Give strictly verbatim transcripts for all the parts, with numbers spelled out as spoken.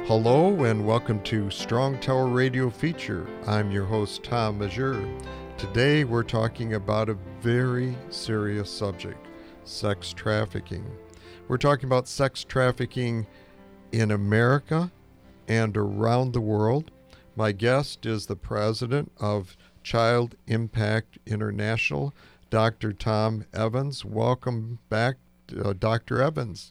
Hello and welcome to Strong Tower Radio Feature. I'm your host, Tom Mazur. Today we're talking about a very serious subject, sex trafficking. We're talking about sex trafficking in America and around the world. My guest is the president of Child Impact International, Doctor Tom Evans. Welcome back, uh, Doctor Evans.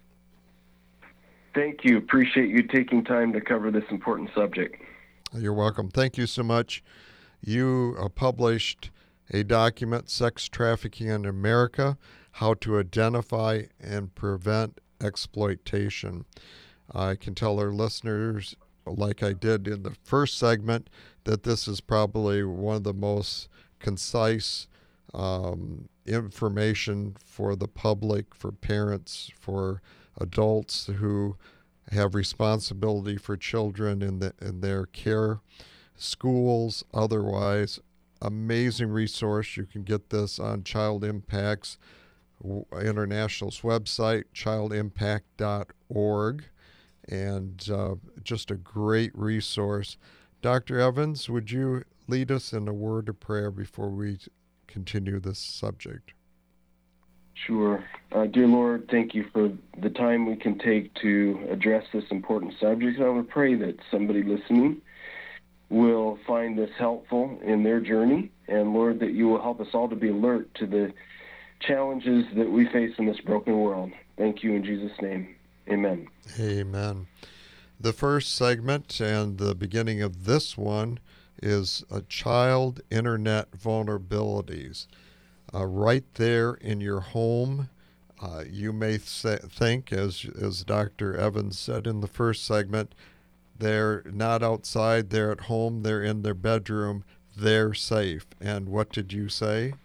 Thank you. Appreciate you taking time to cover this important subject. You're welcome. Thank you so much. You uh, published a document, Sex Trafficking in America, How to Identify and Prevent Exploitation. I can tell our listeners, like I did in the first segment, that this is probably one of the most concise um, information for the public, for parents, for adults who have responsibility for children in, the, in their care, schools, otherwise. Amazing resource. You can get this on Child Impact's International's website, child impact dot org, and uh, just a great resource. Doctor Evans, would you lead us in a word of prayer before we continue this subject? Sure. Uh, dear Lord, thank you for the time we can take to address this important subject. I want to pray that somebody listening will find this helpful in their journey, and Lord, that you will help us all to be alert to the challenges that we face in this broken world. Thank you in Jesus' name. Amen. Amen. The first segment and the beginning of this one is a child internet vulnerabilities. Uh, right there in your home, uh, you may th- think, as as Doctor Evans said in the first segment, they're not outside, they're at home, they're in their bedroom, they're safe. And what did you say?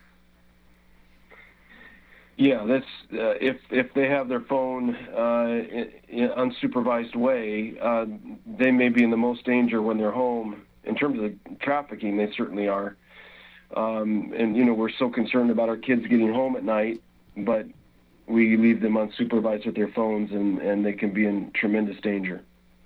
Yeah, that's uh, if if they have their phone uh, in, in unsupervised way, uh, they may be in the most danger when they're home. In terms of trafficking, they certainly are. Um, and, you know, we're so concerned about our kids getting home at night, but we leave them unsupervised with their phones, and, and they can be in tremendous danger.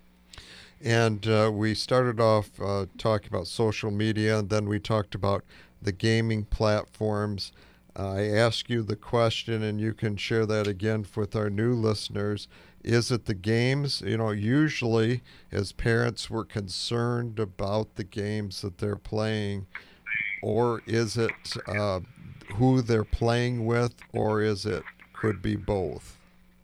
And uh, we started off uh, talking about social media, and then we talked about the gaming platforms. Uh, I asked you the question, and you can share that again with our new listeners. Is it the games? You know, usually as parents, we're concerned about the games that they're playing. Or is it uh, who they're playing with, or is it could be both?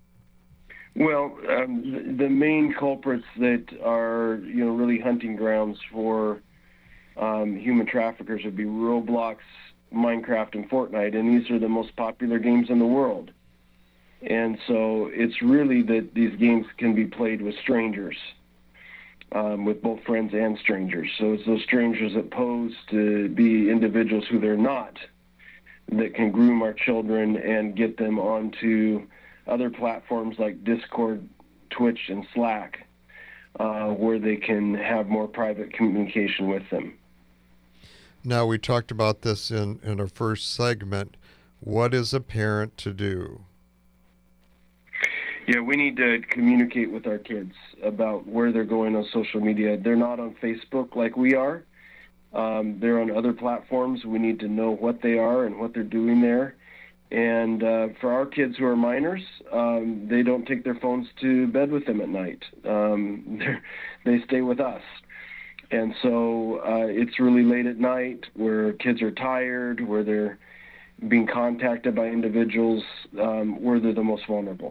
Well, um, the main culprits that are, you know, really hunting grounds for um, human traffickers would be Roblox, Minecraft, and Fortnite, and these are the most popular games in the world. And so it's really that these games can be played with strangers. Um, with both friends and strangers. So it's those strangers that pose to be individuals who they're not that can groom our children and get them onto other platforms like Discord, Twitch, and Slack, uh, where they can have more private communication with them. Now, we talked about this in, in our first segment. What is a parent to do? Yeah, we need to communicate with our kids about where they're going on social media. They're not on Facebook like we are. Um, they're on other platforms. We need to know what they are and what they're doing there. And uh, for our kids who are minors, um, they don't take their phones to bed with them at night. Um, they stay with us. And so uh, it's really late at night where kids are tired, where they're being contacted by individuals, um, where they're the most vulnerable.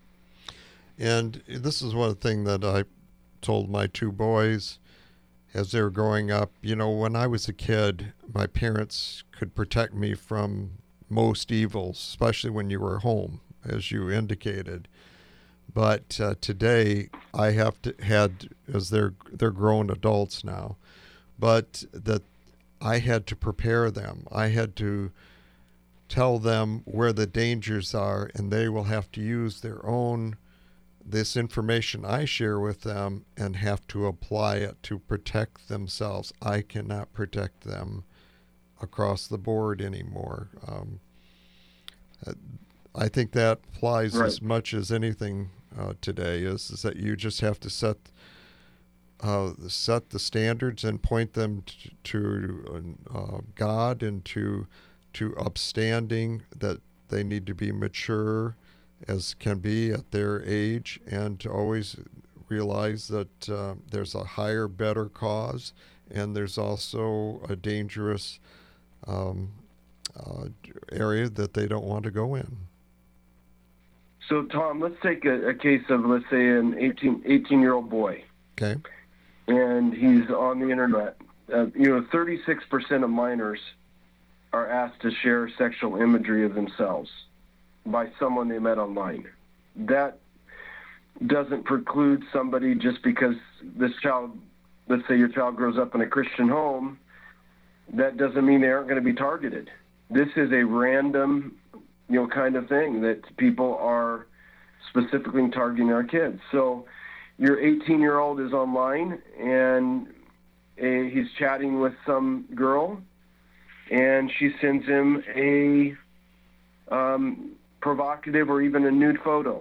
And this is one thing that I told my two boys as they were growing up. You know, when I was a kid, my parents could protect me from most evils, especially when you were home, as you indicated. But uh, today, I have to had as they're they're grown adults now, but that I had to prepare them. I had to tell them where the dangers are, and they will have to use their own this information I share with them and have to apply it to protect themselves. I cannot protect them across the board anymore. Um, I think that applies right. as much as anything uh, today is is that you just have to set uh, set the standards and point them t- to uh, God and to to upstanding, that they need to be mature as can be at their age, and to always realize that uh, there's a higher, better cause, and there's also a dangerous um, uh, area that they don't want to go in. So, Tom, let's take a, a case of, let's say, an eighteen, eighteen-year-old boy. Okay. And he's on the internet. Uh, you know, thirty-six percent of minors are asked to share sexual imagery of themselves by someone they met online. That doesn't preclude somebody, just because this child, let's say your child grows up in a Christian home, that doesn't mean they aren't going to be targeted. This is a random, you know, kind of thing that people are specifically targeting our kids. So your eighteen-year-old is online, and uh, he's chatting with some girl, and she sends him a um, provocative or even a nude photo.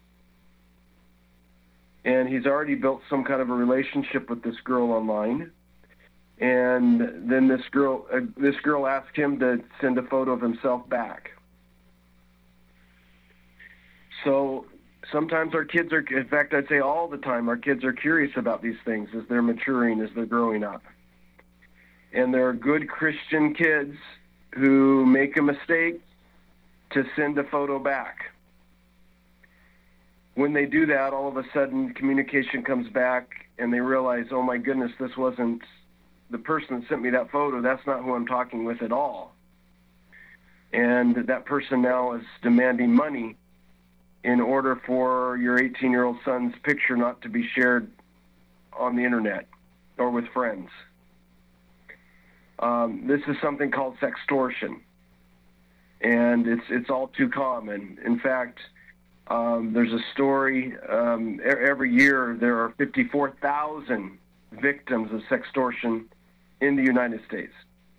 And he's already built some kind of a relationship with this girl online. And then this girl, uh, this girl asked him to send a photo of himself back. So sometimes our kids are, in fact, I'd say all the time, our kids are curious about these things as they're maturing, as they're growing up. And there are good Christian kids who make a mistake to send a photo back. When they do that, all of a sudden communication comes back, and they realize, oh my goodness, this wasn't the person that sent me that photo. That's not who I'm talking with at all. And that person now is demanding money in order for your eighteen-year-old son's picture not to be shared on the internet or with friends. Um, this is something called sextortion, and it's it's all too common. In fact, um, there's a story, um, every year there are fifty-four thousand victims of sextortion in the United States.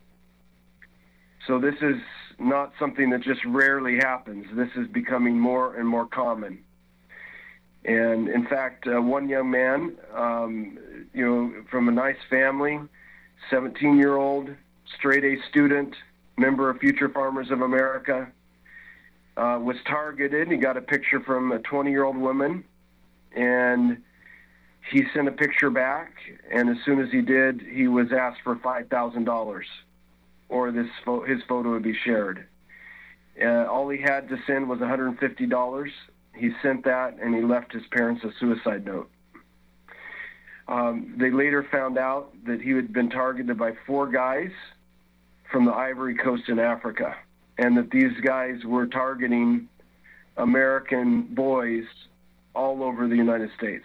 So this is not something that just rarely happens. This is becoming more and more common. And in fact, uh, one young man, um, you know, from a nice family, seventeen-year-old, straight-A student, member of Future Farmers of America, uh, was targeted. He got a picture from a twenty-year-old woman, and he sent a picture back, and as soon as he did, he was asked for five thousand dollars, or this fo- his photo would be shared. Uh, all he had to send was one hundred fifty dollars. He sent that, and he left his parents a suicide note. Um, they later found out that he had been targeted by four guys from the Ivory Coast in Africa, and that these guys were targeting American boys all over the United States.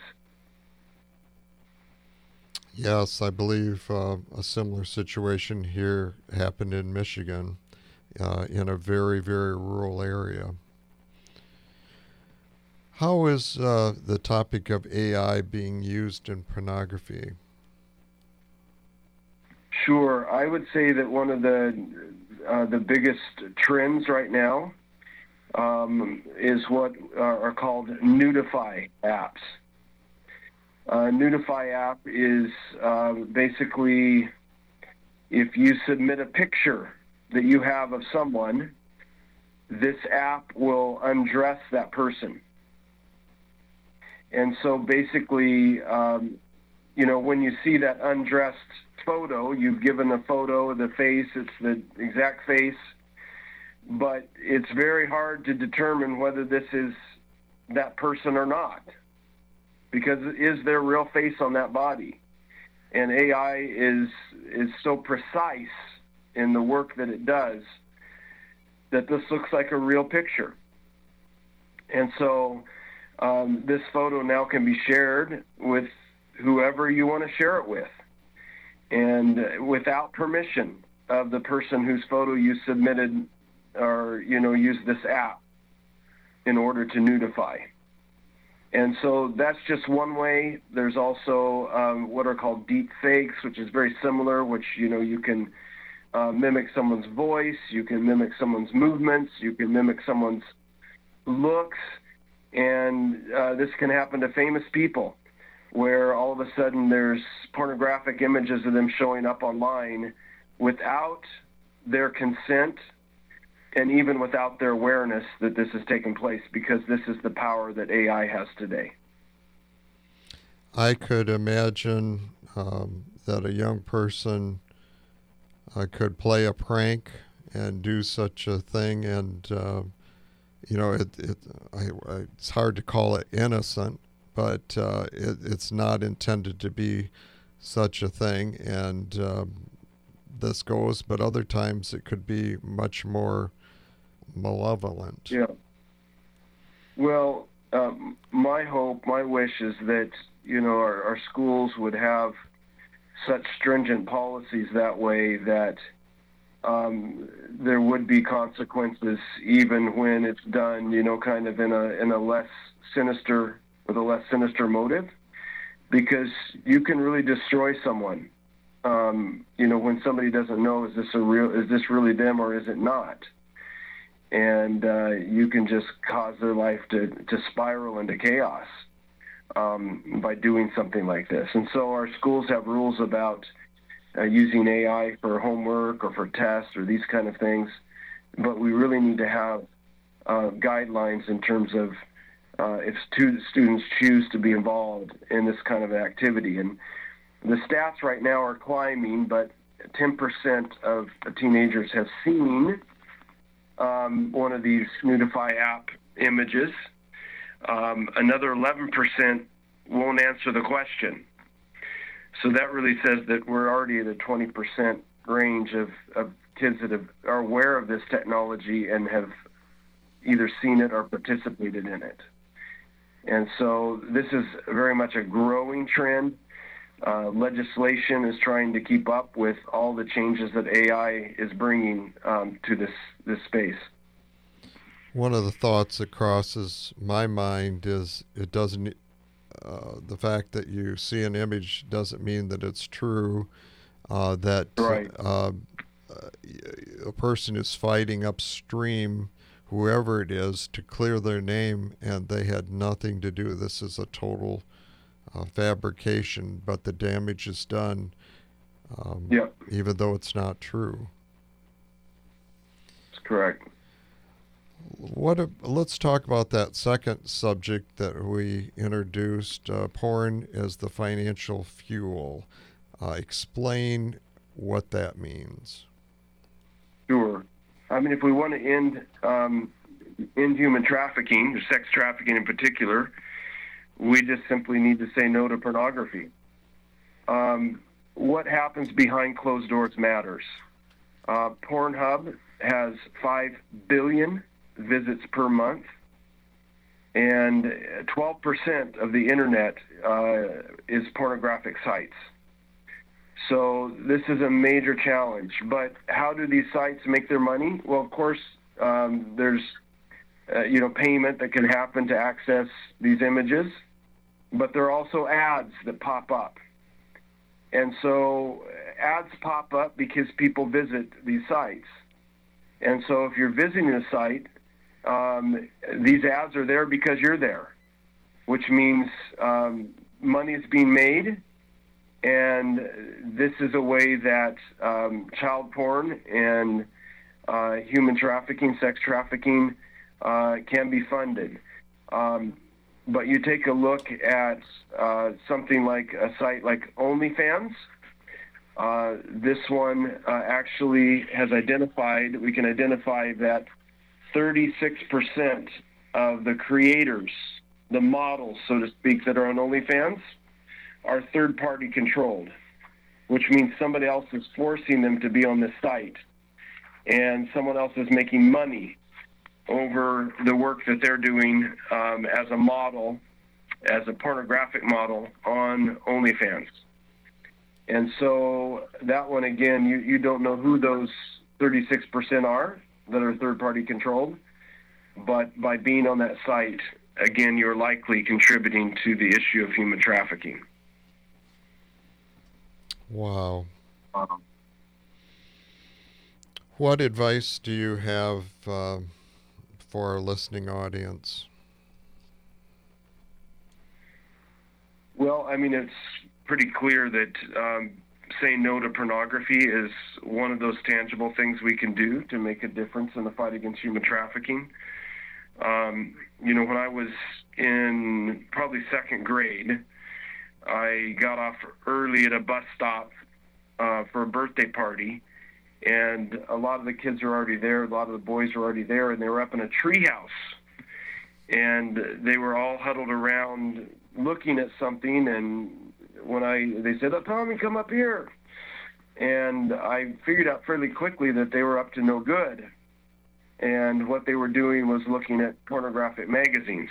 Yes, I believe uh, a similar situation here happened in Michigan, uh, in a very, very rural area. How is uh, the topic of A I being used in pornography? Sure. I would say that one of the uh, the biggest trends right now um, is what are, are called Nudify apps. Uh, Nudify app is uh, basically, if you submit a picture that you have of someone, this app will undress that person. And so basically, um, you know, when you see that undressed photo, you've given a photo of the face, it's the exact face, but it's very hard to determine whether this is that person or not, because is there real face on that body? And A I is is so precise in the work that it does that this looks like a real picture. And so um, this photo now can be shared with whoever you want to share it with, and without permission of the person whose photo you submitted, or, you know, use this app in order to nudify. And so that's just one way. There's also um, what are called deep fakes, which is very similar, which, you know, you can uh, mimic someone's voice, you can mimic someone's movements, you can mimic someone's looks, And uh, this can happen to famous people, where all of a sudden there's pornographic images of them showing up online without their consent and even without their awareness that this is taking place, because this is the power that A I has today. I could imagine um, that a young person uh, could play a prank and do such a thing, and uh, you know, it, it I, I, it's hard to call it innocent, but uh, it, it's not intended to be such a thing, and um, this goes, but other times it could be much more malevolent. Yeah. Well, um, my hope, my wish is that, you know, our, our schools would have such stringent policies that way that um, there would be consequences, even when it's done, you know, kind of in a in a less sinister, with a less sinister motive, because you can really destroy someone. Um, you know, when somebody doesn't know, is this a real, is this really them or is it not? And uh, you can just cause their life to, to spiral into chaos um, by doing something like this. And so our schools have rules about uh, using A I for homework or for tests or these kind of things, but we really need to have uh, guidelines in terms of uh, if stu- students choose to be involved in this kind of activity. And the stats right now are climbing, but ten percent of teenagers have seen Um, one of these Nudify app images. Um, another eleven percent won't answer the question. So that really says that we're already at a twenty percent range of, of kids that have, are aware of this technology and have either seen it or participated in it. And so this is very much a growing trend. Uh, legislation is trying to keep up with all the changes that A I is bringing um, to this, this space. One of the thoughts that crosses my mind is it doesn't, uh, the fact that you see an image doesn't mean that it's true, uh, that Right. uh, a person is fighting upstream, whoever it is, to clear their name, and they had nothing to do. This is a total Uh, fabrication, but the damage is done, um, Yep. even though it's not true. That's correct. What? A, let's talk about that second subject that we introduced, uh, porn as the financial fuel. Uh, explain what that means. Sure. I mean, if we want to end um, end human trafficking, or sex trafficking in particular, we just simply need to say no to pornography. Um, what happens behind closed doors matters. Uh, Pornhub has five billion visits per month, and twelve percent of the internet uh, is pornographic sites. So this is a major challenge. But how do these sites make their money? Well, of course, um, there's uh, you know payment that can happen to access these images, but there are also ads that pop up. And so ads pop up because people visit these sites. And so if you're visiting a site, um, these ads are there because you're there, which means um, money is being made. And this is a way that um, child porn and uh, human trafficking, sex trafficking uh, can be funded. Um, But you take a look at uh, something like a site like OnlyFans. Uh, this one uh, actually has identified, we can identify that thirty-six percent of the creators, the models, so to speak, that are on OnlyFans are third-party controlled, which means somebody else is forcing them to be on this site, and someone else is making money over the work that they're doing um, as a model, as a pornographic model on OnlyFans. And so that one, again, you, you don't know who those thirty-six percent are that are third-party controlled, but by being on that site, again, you're likely contributing to the issue of human trafficking. Wow. Um, What advice do you have uh, for our listening audience? Well, I mean, it's pretty clear that um, saying no to pornography is one of those tangible things we can do to make a difference in the fight against human trafficking. Um, you know, when I was in probably second grade, I got off early at a bus stop uh, for a birthday party, and a lot of the kids were already there, a lot of the boys were already there, and they were up in a treehouse. And they were all huddled around looking at something, and when I they said, "Oh, Tommy, come up here." And I figured out fairly quickly that they were up to no good. And what they were doing was looking at pornographic magazines.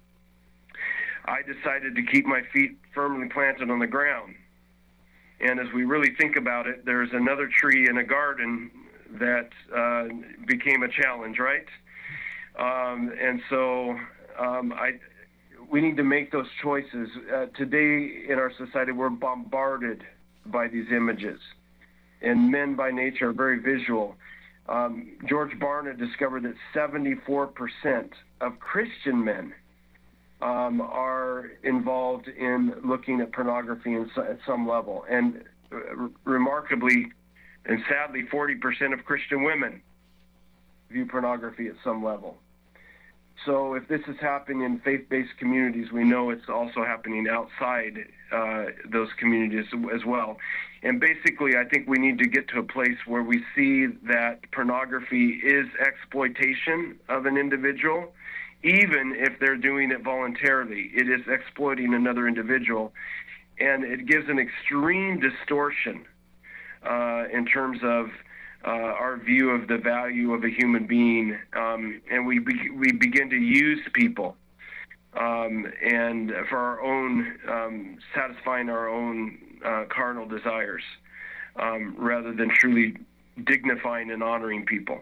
I decided to keep my feet firmly planted on the ground. And as we really think about it, there's another tree in a garden that uh, became a challenge, right? Um, and so um, I, we need to make those choices. Uh, today in our society, we're bombarded by these images. And men by nature are very visual. Um, George Barna discovered that seventy-four percent of Christian men um, are involved in looking at pornography in, at some level. And uh, remarkably, and sadly, forty percent of Christian women view pornography at some level. So if this is happening in faith-based communities, we know it's also happening outside uh, those communities as well. And basically, I think we need to get to a place where we see that pornography is exploitation of an individual, even if they're doing it voluntarily. It is exploiting another individual, and it gives an extreme distortion uh, in terms of Uh, our view of the value of a human being, um, and we be, we begin to use people um, and for our own um, satisfying our own uh, carnal desires, um, rather than truly dignifying and honoring people.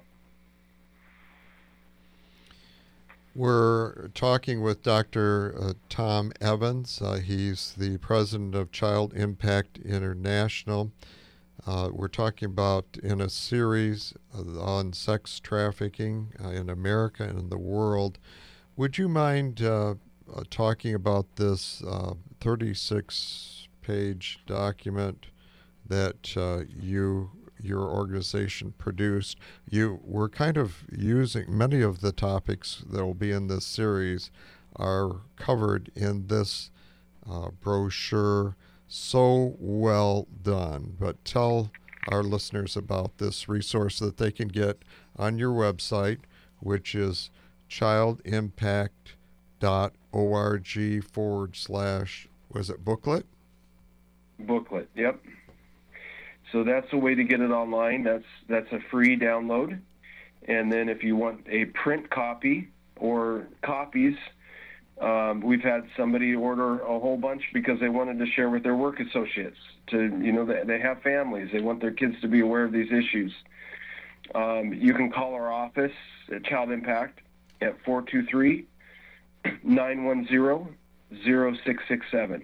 We're talking with Doctor Uh, Tom Evans. Uh, he's the president of Child Impact International. Uh, we're talking about in a series on sex trafficking uh, in America and in the world. Would you mind uh, uh, talking about this uh, thirty-six page document that uh, you your organization produced? You were kind of using many of the topics that will be in this series are covered in this uh, brochure. So well done. But tell our listeners about this resource that they can get on your website, which is childimpact.org forward slash, was it booklet? Booklet, yep. So that's a way to get it online. That's that's a free download. And then if you want a print copy or copies, Um, we've had somebody order a whole bunch because they wanted to share with their work associates. To you know, they, they have families. They want their kids to be aware of these issues. Um, you can call our office at Child Impact at four two three, nine one zero, zero six six seven.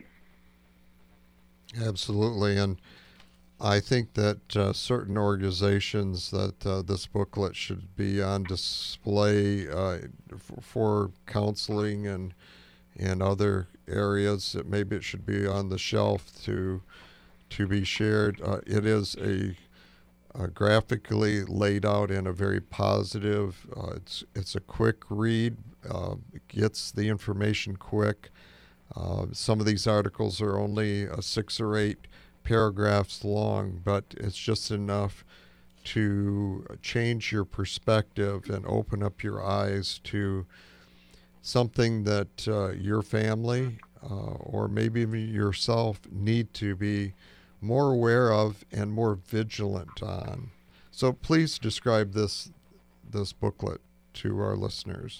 Absolutely. And I think that uh, certain organizations that uh, this booklet should be on display uh, f- for counseling and and other areas. That maybe it should be on the shelf to to be shared. Uh, it is a, a graphically laid out in a very positive. Uh, it's it's a quick read. Uh, it gets the information quick. Uh, some of these articles are only uh, six or eight paragraphs long, but it's just enough to change your perspective and open up your eyes to something that uh, your family uh, or maybe even yourself need to be more aware of and more vigilant on. So please describe this this booklet to our listeners.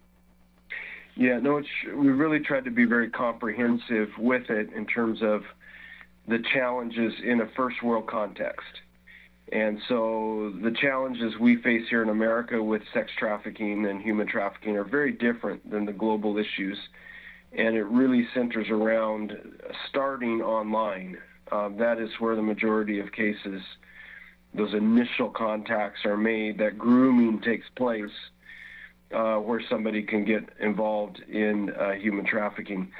Yeah, no, it's, we really tried to be very comprehensive with it in terms of the challenges in a first world context. And so the challenges we face here in America with sex trafficking and human trafficking are very different than the global issues. And it really centers around starting online. Um, that is where the majority of cases, those initial contacts are made, that grooming takes place, uh, where somebody can get involved in uh, human trafficking.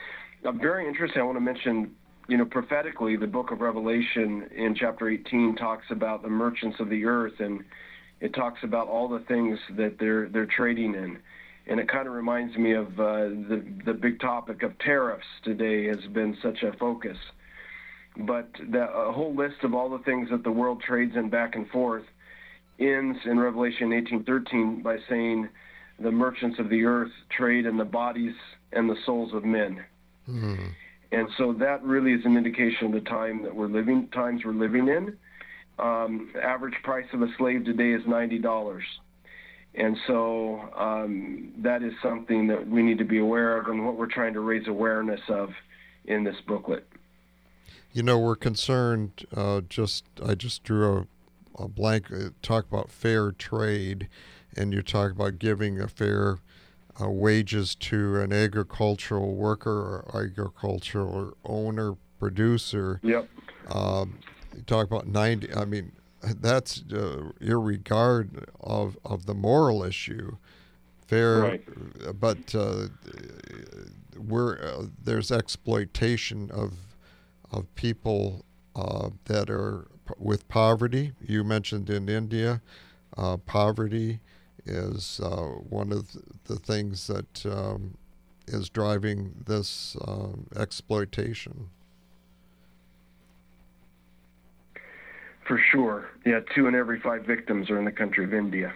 uh, very interesting. I want to mention, you know, prophetically, the book of Revelation in chapter eighteen talks about the merchants of the earth, and it talks about all the things that they're they're trading in. And it kind of reminds me of uh, the the big topic of tariffs today has been such a focus. But the a whole list of all the things that the world trades in back and forth ends in Revelation eighteen thirteen by saying the merchants of the earth trade in the bodies and the souls of men. Mm-hmm. And so that really is an indication of the time that we're living, times we're living in. Um, average price of a slave today is ninety dollars. And so um, that is something that we need to be aware of and what we're trying to raise awareness of in this booklet. You know, we're concerned, uh, just I just drew a, a blank, uh, talk about fair trade, and you talk about giving a fair uh, wages to an agricultural worker or agricultural owner, producer. Yep. Um, you talk about ninety, I mean, that's uh, irregard of, of the moral issue. Fair, right. But uh, we're, uh, there's exploitation of of people uh, that are p- with poverty. You mentioned in India, uh, poverty is uh, one of the things that um, is driving this um, exploitation. For sure. Yeah, two in every five victims are in the country of India.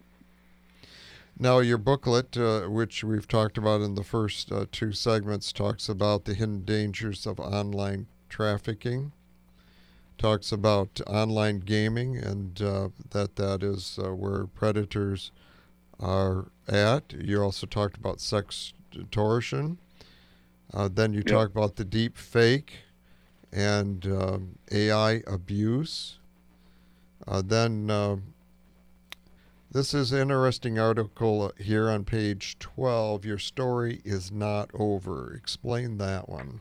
Now, your booklet, uh, which we've talked about in the first uh, two segments, talks about the hidden dangers of online trafficking, talks about online gaming, and uh, that that is uh, where predators are at. You also talked about sextortion. Uh, then you yep. talk about the deep fake and um, A I abuse. Uh, then uh, this is an interesting article here on page twelve. Your story is not over. Explain that one.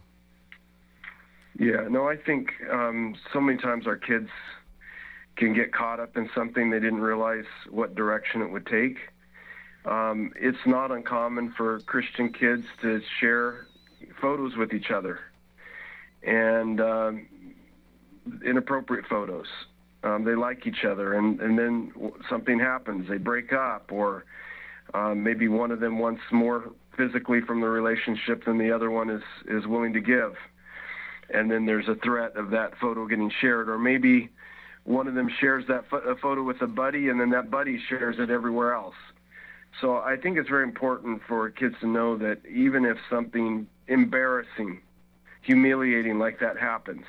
Yeah, no, I think um, so many times our kids can get caught up in something they didn't realize what direction it would take. Um, it's not uncommon for Christian kids to share photos with each other, and um, inappropriate photos. Um, they like each other, and, and then something happens. They break up, or um, maybe one of them wants more physically from the relationship than the other one is, is willing to give. And then there's a threat of that photo getting shared, or maybe one of them shares that fo- a photo with a buddy, and then that buddy shares it everywhere else. So I think it's very important for kids to know that even if something embarrassing, humiliating like that happens,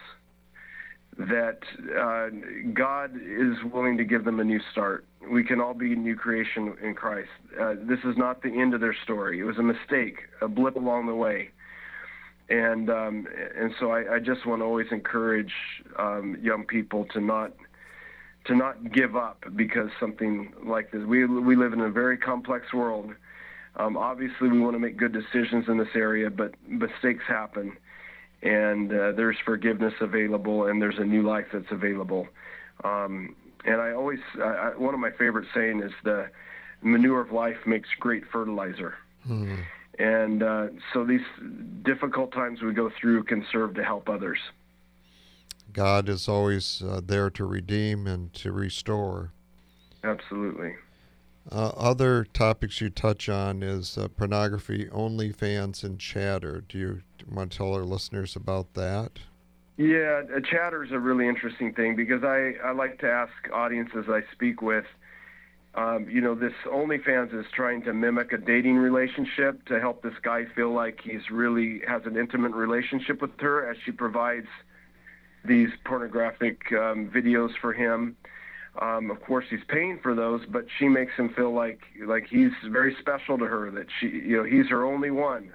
that uh, God is willing to give them a new start. We can all be a new creation in Christ. Uh, this is not the end of their story. It was a mistake, a blip along the way. And um, and so I, I just want to always encourage um, young people to not to not give up because something like this. We we live in a very complex world. Um, obviously, we want to make good decisions in this area, but mistakes happen, and uh, there's forgiveness available, and there's a new life that's available. Um, and I always I, I, one of my favorite saying is the manure of life makes great fertilizer. Hmm. And uh, so these difficult times we go through can serve to help others. God is always uh, there to redeem and to restore. Absolutely. Uh, other topics you touch on is uh, pornography, OnlyFans, and Chatter. Do you want to tell our listeners about that? Yeah, uh, Chatter is a really interesting thing because I, I like to ask audiences I speak with, Um, you know, this OnlyFans is trying to mimic a dating relationship to help this guy feel like he's really has an intimate relationship with her as she provides these pornographic um, videos for him. Um, of course, he's paying for those, but she makes him feel like like he's very special to her, that she, you know, he's her only one.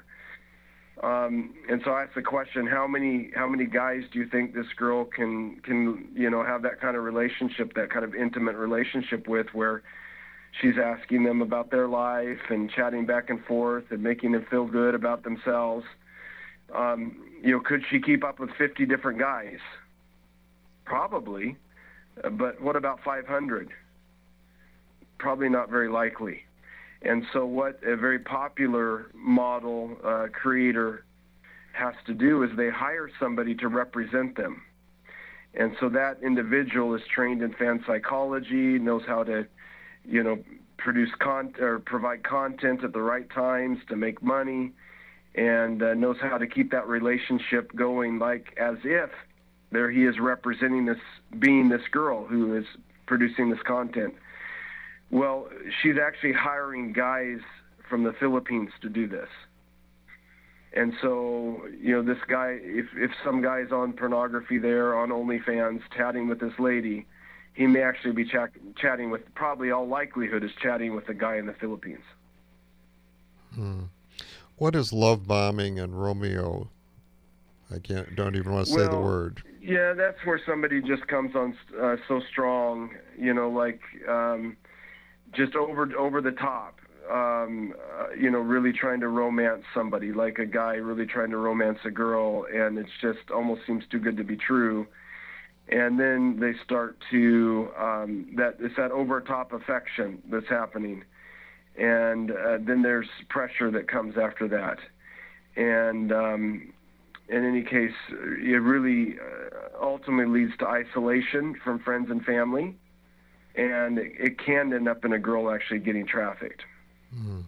Um, and so I asked the question: How many how many guys do you think this girl can can you know have that kind of relationship, that kind of intimate relationship with, where she's asking them about their life and chatting back and forth and making them feel good about themselves? Um, you know, could she keep up with fifty different guys? Probably, but what about five hundred? Probably not very likely. And so what a very popular model uh, creator has to do is they hire somebody to represent them. And so that individual is trained in fan psychology, knows how to, you know, produce con- or provide content at the right times to make money, and uh, knows how to keep that relationship going, like as if there he is representing this, being this girl who is producing this content. Well, she's actually hiring guys from the Philippines to do this. And so, you know, this guy, if, if some guy's on pornography there, on OnlyFans, chatting with this lady, he may actually be ch- chatting with, probably all likelihood is chatting with the guy in the Philippines. Hmm. What is love bombing and Romeo? I can't, don't even want to say well, the word. Yeah, that's where somebody just comes on uh, so strong, you know, like um, just over over the top. Um, uh, you know, really trying to romance somebody, like a guy really trying to romance a girl, and it just almost seems too good to be true. And then they start to, um, that it's that over-top affection that's happening. And uh, then there's pressure that comes after that. And um, in any case, it really uh, ultimately leads to isolation from friends and family. And it, it can end up in a girl actually getting trafficked. Mm.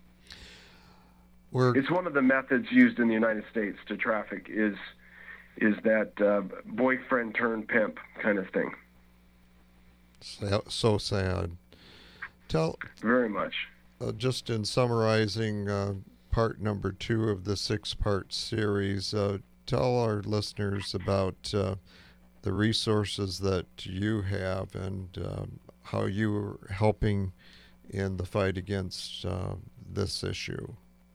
It's one of the methods used in the United States to traffic is is that uh, boyfriend turned pimp kind of thing. So, so sad. Tell very much. Uh, just in summarizing uh, part number two of the six-part series, uh, tell our listeners about uh, the resources that you have and um, how you are helping in the fight against uh, this issue.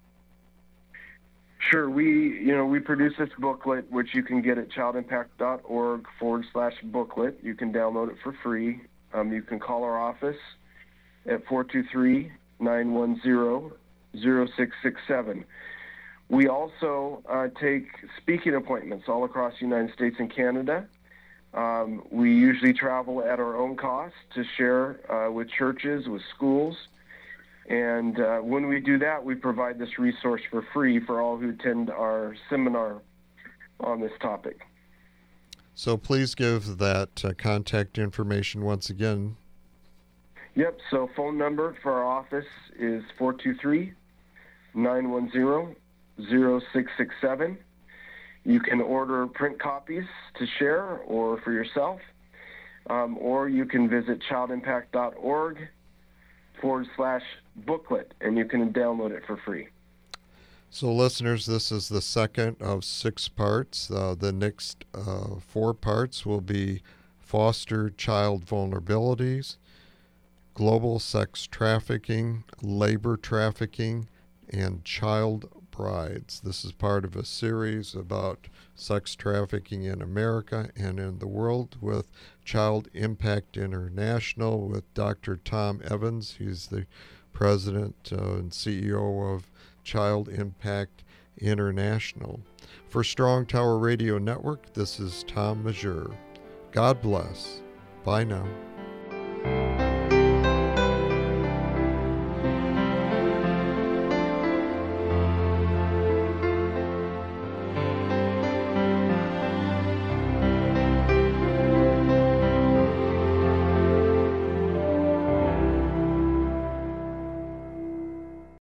Sure. We, you know, we produce this booklet, which you can get at childimpact.org forward slash booklet. You can download it for free. Um, you can call our office at four two three, nine one zero, zero six six seven. We also uh, take speaking appointments all across the United States and Canada. Um, we usually travel at our own cost to share uh, with churches, with schools. And uh, when we do that, we provide this resource for free for all who attend our seminar on this topic. So please give that uh, contact information once again. Yep, so phone number for our office is four two three, nine one zero, zero six six seven. You can order print copies to share or for yourself, um, or you can visit childimpact.org forward slash booklet, and you can download it for free. So listeners, this is the second of six parts. Uh, the next uh, four parts will be foster child vulnerabilities, global sex trafficking, labor trafficking, and child brides. This is part of a series about sex trafficking in America and in the world with Child Impact International with Doctor Tom Evans. He's the president uh, and C E O of Child Impact International. For Strong Tower Radio Network, this is Tom Majeur. God bless. Bye now.